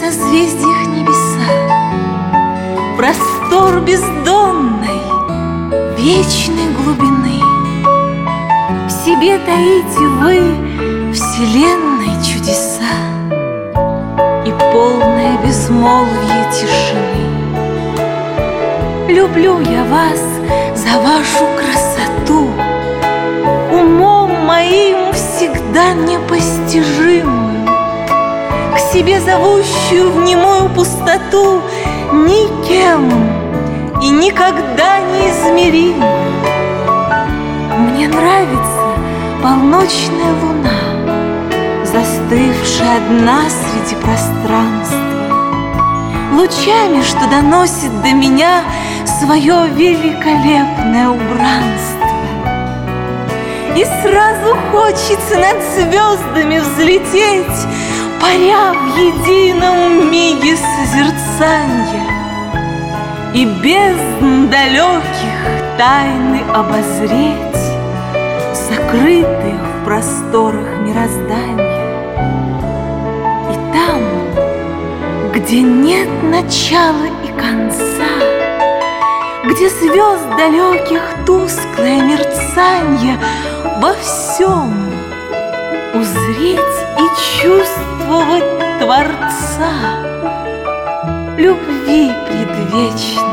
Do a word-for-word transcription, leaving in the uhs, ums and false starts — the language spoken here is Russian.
созвездиях небеса, простор бездонной, вечной глубины. В себе таите вы вселенной чудеса и полное безмолвие тишины. Люблю я вас за вашу красоту, умом моим всегда непостижимую, к себе зовущую в немую пустоту, никем и никогда неизмеримую. Мне нравится полночная луна, застывшая одна среди пространства, лучами, что доносит до меня свое великолепное убранство. И сразу хочется над звездами взлететь, паря в едином миге созерцанья, и бездн далеких тайны обозреть, сокрытых в просторах мироздания. И там, где нет начала и конца, где звезд далеких тусклое мерцанье, во всем узреть и чувствовать Творца, любви предвечной.